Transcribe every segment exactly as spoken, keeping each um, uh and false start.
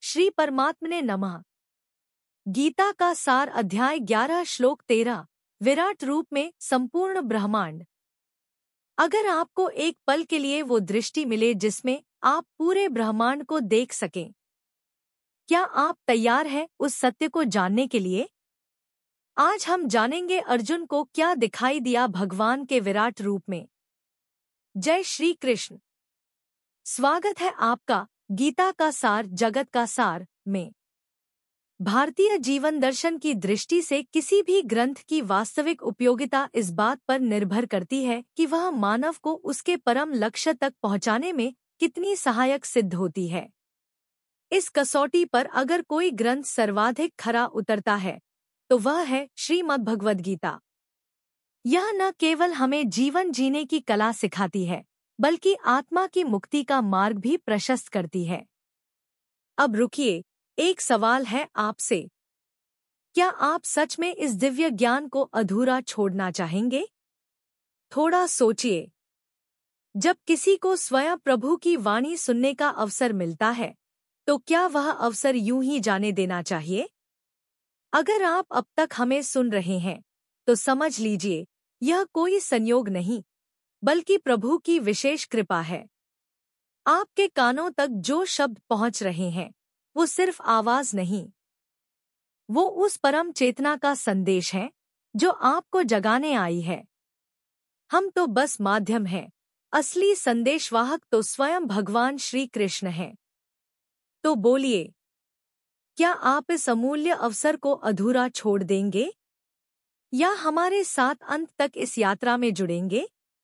श्री परमात्मने नमः। गीता का सार अध्याय ग्यारह श्लोक तेरह। विराट रूप में संपूर्ण ब्रह्मांड। अगर आपको एक पल के लिए वो दृष्टि मिले जिसमें आप पूरे ब्रह्मांड को देख सकें, क्या आप तैयार हैं उस सत्य को जानने के लिए? आज हम जानेंगे अर्जुन को क्या दिखाई दिया भगवान के विराट रूप में। जय श्री कृष्ण। स्वागत है आपका गीता का सार जगत का सार में। भारतीय जीवन दर्शन की दृष्टि से किसी भी ग्रंथ की वास्तविक उपयोगिता इस बात पर निर्भर करती है कि वह मानव को उसके परम लक्ष्य तक पहुंचाने में कितनी सहायक सिद्ध होती है। इस कसौटी पर अगर कोई ग्रंथ सर्वाधिक खरा उतरता है तो वह है श्रीमद्भगवद गीता। यह न केवल हमें जीवन जीने की कला सिखाती है, बल्कि आत्मा की मुक्ति का मार्ग भी प्रशस्त करती है। अब रुकिए, एक सवाल है आपसे। क्या आप सच में इस दिव्य ज्ञान को अधूरा छोड़ना चाहेंगे? थोड़ा सोचिए। जब किसी को स्वयं प्रभु की वाणी सुनने का अवसर मिलता है, तो क्या वह अवसर यूं ही जाने देना चाहिए? अगर आप अब तक हमें सुन रहे हैं, तो समझ लीजिए, यह कोई संयोग नहीं, बल्कि प्रभु की विशेष कृपा है। आपके कानों तक जो शब्द पहुंच रहे हैं, वो सिर्फ आवाज नहीं, वो उस परम चेतना का संदेश है जो आपको जगाने आई है। हम तो बस माध्यम हैं, असली संदेशवाहक तो स्वयं भगवान श्री कृष्ण हैं। तो बोलिए, क्या आप इस अमूल्य अवसर को अधूरा छोड़ देंगे, या हमारे साथ अंत तक इस यात्रा में जुड़ेंगे?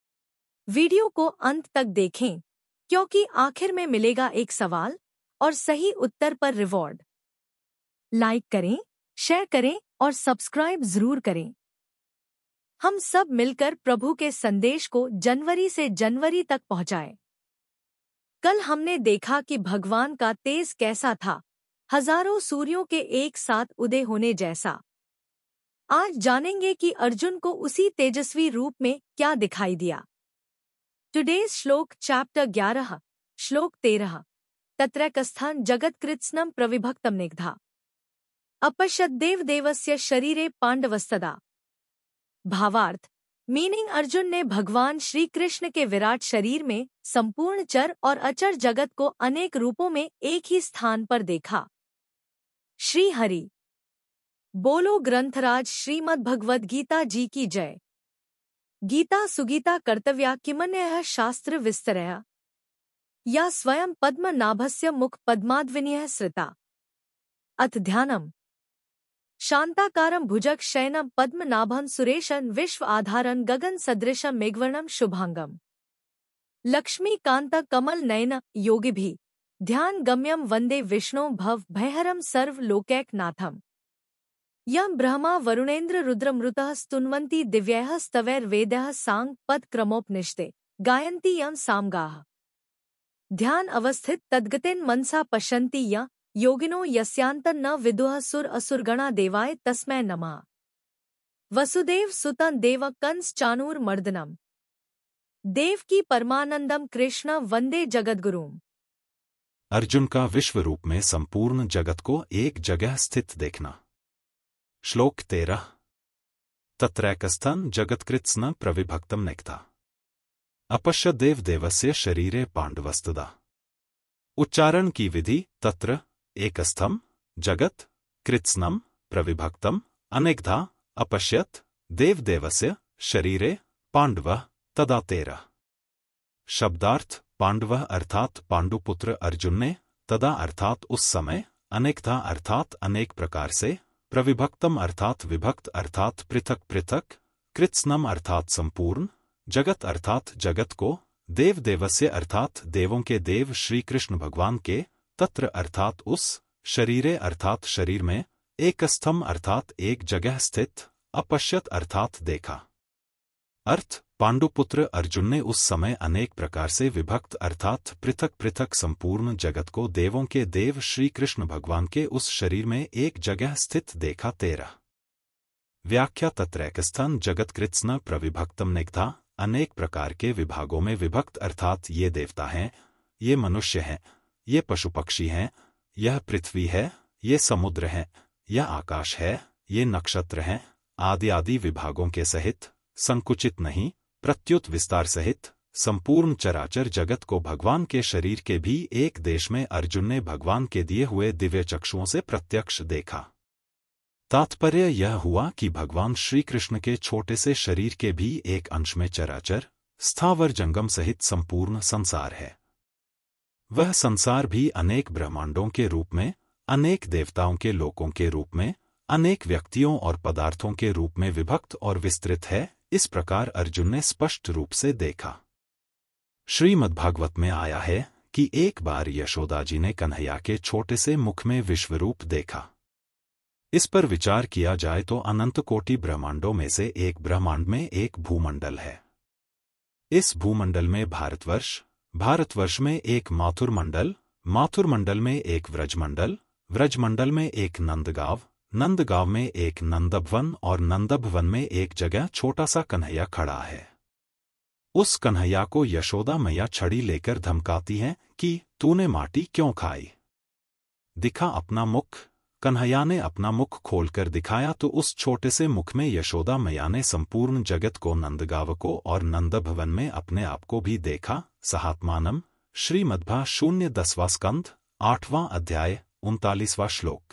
वीडियो को अंत तक देखें, क्योंकि आखिर में मिलेगा एक सवाल और सही उत्तर पर रिवॉर्ड। लाइक करें, शेयर करें और सब्सक्राइब जरूर करें। हम सब मिलकर प्रभु के संदेश को जनवरी से जनवरी तक पहुंचाएं। कल हमने देखा कि भगवान का तेज कैसा था, हजारों सूर्यों के एक साथ उदय होने जैसा। आज जानेंगे कि अर्जुन को उसी तेजस्वी रूप में क्या दिखाई दिया। टुडेज श्लोक चैप्टर ग्यारह श्लोक तेरह। तत्रैकस्थं जगत्कृत्स्नं प्रविभक्तं निग्धा अपश्यद् देवदेवस्य शरीरे पांडवस्तदा। भावार्थ, मीनिंग अर्जुन ने भगवान श्री कृष्ण के विराट शरीर में संपूर्ण चर और अचर जगत को अनेक रूपों में एक ही स्थान पर देखा। श्री हरि बोलो ग्रंथराज श्रीमद्भगवद गीता जी की जय। गीता सुगीता कर्तव्या किमन्यः शास्त्र विस्तरया या स्वयं पद्मनाभस्य मुख पद्माद्विनीयः श्रिता। अथ ध्यानम्। शांताकारं भुजग शयनं पद्मनाभं सुरेशं विश्व आधारं गगन सदृशं मेघवर्णं शुभांगम। लक्ष्मीकांत कमल नयन योगिभिः ध्यान गम्यं वंदे विष्णु भव भयहरं सर्व लोकैकनाथम्। यं ब्रह्मा वरुणेन्द्र रुद्रमृतः स्तुन्वन्ति दिव्यैः स्तवैर्वेदैः सांग पद क्रमोपनिषदे गायन्ति यं सामगाः। ध्यान अवस्थित तद्गतेन मनसा पश्यन्ति य योगिनो यस्यान्तं न विदुः सुर असुरगणा देवाय तस्मै नमः। वसुदेव सुतं देव कंस चाणूर मर्दनम देवकी परमानंदम कृष्ण वंदे जगद्गुरुम। अर्जुन का विश्व रूप में संपूर्ण जगत को एक जगह स्थित देखना। श्लोक तेरह। तत्रैकस्थं जगत्कृत्स्नं प्रविभक्तं निग्धा अपश्य देव देवस्य शरीरे पांडवस्तदा। उच्चारण की विधि। तत्र एकस्थम जगत कृत्स्नम प्रविभक्तम अनेकधा अपश्यत देव देवस्य शरीरे पांडव तदा तेरह। शब्दार्थ। पांडव अर्थात पांडुपुत्र अर्जुन ने, तदा अर्थात उस समय, अनेकधा अर्थात अनेक प्रकार से, प्रविभक्तम अर्थात विभक्त अर्थात पृथक पृथक, कृत्स्नम अर्थात संपूर्ण, जगत अर्थात जगत को, देव देवस्य अर्थात देवों के देव श्री कृष्ण भगवान के, तत्र अर्थात उस, शरीरे अर्थात शरीर में, एकस्थम अर्थात एक जगह स्थित, अपश्यत अर्थात देखा। अर्थ। पांडुपुत्र अर्जुन ने उस समय अनेक प्रकार से विभक्त अर्थात पृथक पृथक संपूर्ण जगत को देवों के देव श्री कृष्ण भगवान के उस शरीर में एक जगह स्थित देखा। तेरह। व्याख्या। तत्रैकस्थं जगत्कृत्स्नं प्रविभक्तं निग्धा अनेक प्रकार के विभागों में विभक्त अर्थात ये देवता हैं, ये मनुष्य हैं, ये पशु पक्षी हैं, यह पृथ्वी है, ये समुद्र हैं, यह आकाश है, ये नक्षत्र हैं, आदि आदि विभागों के सहित, संकुचित नहीं प्रत्युत विस्तार सहित संपूर्ण चराचर जगत को भगवान के शरीर के भी एक देश में अर्जुन ने भगवान के दिए हुए दिव्य चक्षुओं से प्रत्यक्ष देखा। तात्पर्य यह हुआ कि भगवान श्री कृष्ण के छोटे से शरीर के भी एक अंश में चराचर स्थावर जंगम सहित संपूर्ण संसार है। वह संसार भी अनेक ब्रह्मांडों के रूप में, अनेक देवताओं के लोकों के रूप में, अनेक व्यक्तियों और पदार्थों के रूप में विभक्त और विस्तृत है। इस प्रकार अर्जुन ने स्पष्ट रूप से देखा। श्रीमद्भागवत में आया है कि एक बार यशोदा जी ने कन्हैया के छोटे से मुख में विश्वरूप देखा। इस पर विचार किया जाए तो अनंत कोटि ब्रह्मांडों में से एक ब्रह्मांड में एक भूमंडल है। इस भूमंडल में भारतवर्ष, भारतवर्ष में एक माथुर मंडल, माथुर मंडल में एक व्रजमंडल, व्रजमंडल में एक नंदगांव, नंदगांव में एक नंदभवन और नंदभवन में एक जगह छोटा सा कन्हैया खड़ा है। उस कन्हैया को यशोदा मैया छड़ी लेकर धमकाती हैं कि तूने माटी क्यों खाई, दिखा अपना मुख। कन्हैया ने अपना मुख खोलकर दिखाया तो उस छोटे से मुख में यशोदा मैया ने संपूर्ण जगत को, नंदगांव को और नंदभवन में अपने आप को भी देखा। सहात्मानम श्रीमद्भा शून्य दसवां स्कंध आठवां अध्याय उनतालीसवां श्लोक।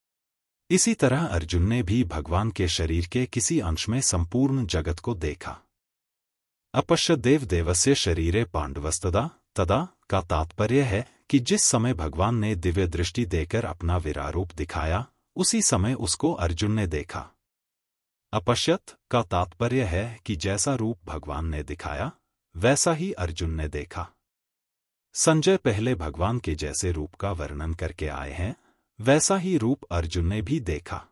इसी तरह अर्जुन ने भी भगवान के शरीर के किसी अंश में संपूर्ण जगत को देखा। अपश्य देव देवस्य शरीरे पांडवस्तदा तदा का तात्पर्य है कि जिस समय भगवान ने दिव्य दृष्टि देकर अपना विरारूप दिखाया, उसी समय उसको अर्जुन ने देखा। अपश्यत का तात्पर्य है कि जैसा रूप भगवान ने दिखाया वैसा ही अर्जुन ने देखा। संजय पहले भगवान के जैसे रूप का वर्णन करके आए हैं, वैसा ही रूप अर्जुन ने भी देखा।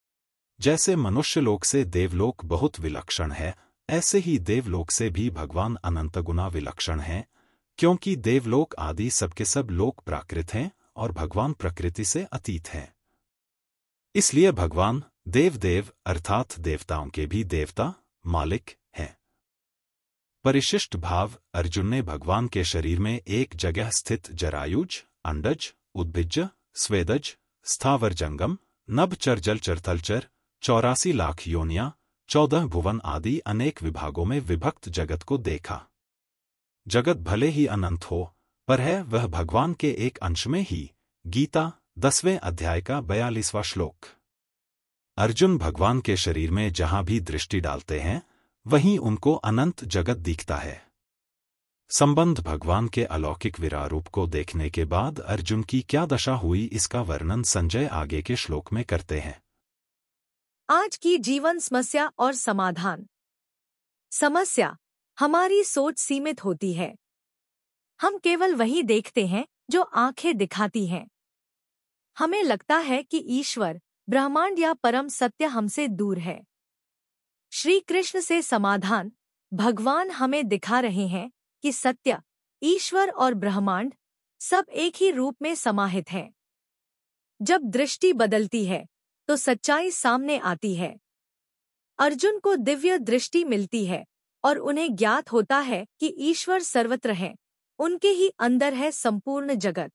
जैसे मनुष्यलोक से देवलोक बहुत विलक्षण है, ऐसे ही देवलोक से भी भगवान अनंत गुना विलक्षण हैं, क्योंकि देवलोक आदि सबके सब लोक प्राकृत हैं और भगवान प्रकृति से अतीत हैं। इसलिए भगवान देव देव अर्थात देवताओं के भी देवता, मालिक हैं। परिशिष्ट भाव अर्जुन ने भगवान के शरीर में एक जगह स्थित जरायुज, अंडज, उद्भिज, स्वेदज, स्थावर जंगम, नभ चर जल चर थलचर, चौरासी लाख योनियां, चौदह भुवन आदि अनेक विभागों में विभक्त जगत को देखा। जगत भले ही अनंत हो, पर है वह भगवान के एक अंश में ही। गीता दसवें अध्याय का बयालीसवां श्लोक। अर्जुन भगवान के शरीर में जहां भी दृष्टि डालते हैं, वहीं उनको अनंत जगत दिखता है। संबंध भगवान के अलौकिक विरारूप को देखने के बाद अर्जुन की क्या दशा हुई, इसका वर्णन संजय आगे के श्लोक में करते हैं। आज की जीवन समस्या और समाधान। समस्या, हमारी सोच सीमित होती है। हम केवल वही देखते हैं जो आंखें दिखाती हैं। हमें लगता है कि ईश्वर, ब्रह्मांड या परम सत्य हमसे दूर है। श्री कृष्ण से समाधान, भगवान हमें दिखा रहे हैं कि सत्य, ईश्वर और ब्रह्मांड सब एक ही रूप में समाहित है। जब दृष्टि बदलती है तो सच्चाई सामने आती है। अर्जुन को दिव्य दृष्टि मिलती है और उन्हें ज्ञात होता है कि ईश्वर सर्वत्र है, उनके ही अंदर है संपूर्ण जगत।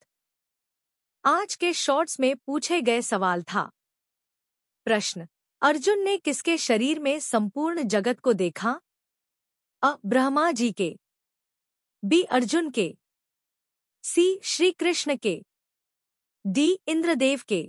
आज के शॉर्ट्स में पूछे गए सवाल था। प्रश्न, अर्जुन ने किसके शरीर में संपूर्ण जगत को देखा? अ. ब्रह्मा जी के, बी. अर्जुन के, सी. श्री कृष्ण के, डी. इंद्रदेव के।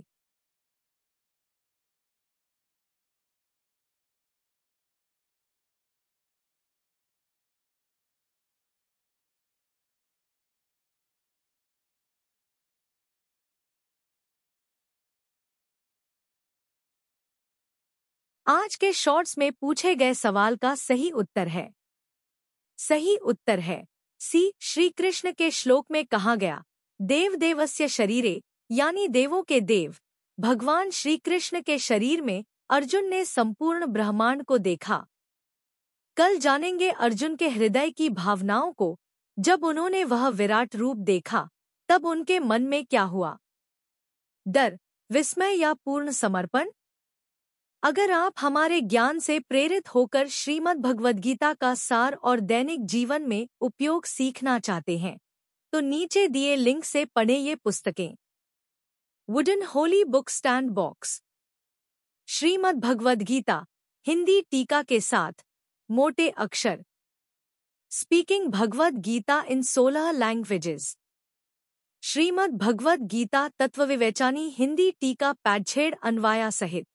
आज के शॉर्ट्स में पूछे गए सवाल का सही उत्तर है सही उत्तर है सी. श्री कृष्ण के श्लोक में कहा गया देव देवस्य शरीरे, यानी देवों के देव भगवान श्री कृष्ण के शरीर में अर्जुन ने संपूर्ण ब्रह्मांड को देखा। कल जानेंगे अर्जुन के हृदय की भावनाओं को। जब उन्होंने वह विराट रूप देखा, तब उनके मन में क्या हुआ? डर, विस्मय या पूर्ण समर्पण? अगर आप हमारे ज्ञान से प्रेरित होकर श्रीमद् भगवद गीता का सार और दैनिक जीवन में उपयोग सीखना चाहते हैं, तो नीचे दिए लिंक से पढ़ें ये पुस्तकें। Wooden holy book stand box. Shrimad Bhagavad Gita Hindi टीका के साथ मोटे अक्षर। स्पीकिंग भगवद गीता इन सोलह लैंग्वेजेस। श्रीमद् भगवद गीता तत्वविवेचनी हिंदी टीका पैडछेड़ अन्वाया सहित।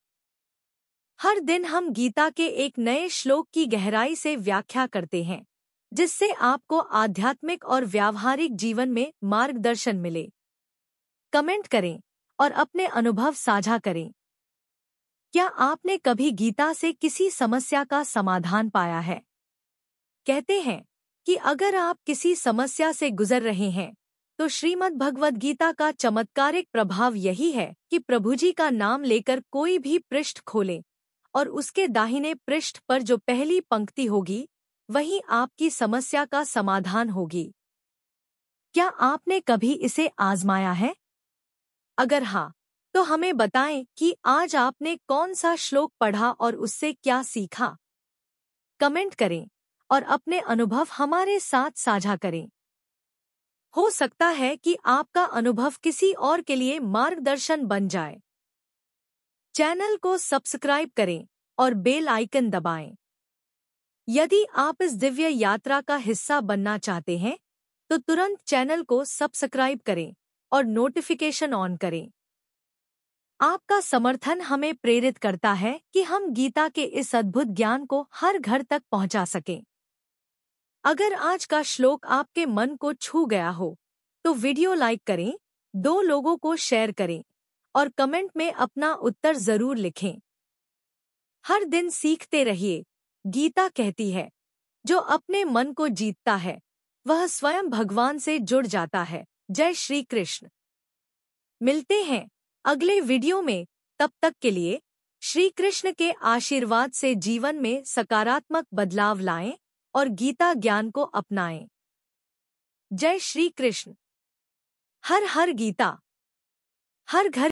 हर दिन हम गीता के एक नए श्लोक की गहराई से व्याख्या करते हैं, जिससे आपको आध्यात्मिक और व्यावहारिक जीवन में मार्गदर्शन मिले। कमेंट करें और अपने अनुभव साझा करें। क्या आपने कभी गीता से किसी समस्या का समाधान पाया है? कहते हैं कि अगर आप किसी समस्या से गुजर रहे हैं, तो श्रीमद् भगवद गीता का चमत्कारिक प्रभाव यही है कि प्रभु जी का नाम लेकर कोई भी पृष्ठ खोले और उसके दाहिने पृष्ठ पर जो पहली पंक्ति होगी, वही आपकी समस्या का समाधान होगी। क्या आपने कभी इसे आजमाया है? अगर हाँ, तो हमें बताएं कि आज आपने कौन सा श्लोक पढ़ा और उससे क्या सीखा। कमेंट करें और अपने अनुभव हमारे साथ साझा करें। हो सकता है कि आपका अनुभव किसी और के लिए मार्गदर्शन बन जाए। चैनल को सब्सक्राइब करें और बेल आइकन दबाएं। यदि आप इस दिव्य यात्रा का हिस्सा बनना चाहते हैं, तो तुरंत चैनल को सब्सक्राइब करें और नोटिफिकेशन ऑन करें। आपका समर्थन हमें प्रेरित करता है कि हम गीता के इस अद्भुत ज्ञान को हर घर तक पहुंचा सकें। अगर आज का श्लोक आपके मन को छू गया हो, तो वीडियो लाइक करें, दो लोगों को शेयर करें और कमेंट में अपना उत्तर जरूर लिखें। हर दिन सीखते रहिए। गीता कहती है, जो अपने मन को जीतता है, वह स्वयं भगवान से जुड़ जाता है। जय श्री कृष्ण। मिलते हैं अगले वीडियो में। तब तक के लिए श्री कृष्ण के आशीर्वाद से जीवन में सकारात्मक बदलाव लाएं और गीता ज्ञान को अपनाएं। जय श्री कृष्ण। हर हर गीता। हर घर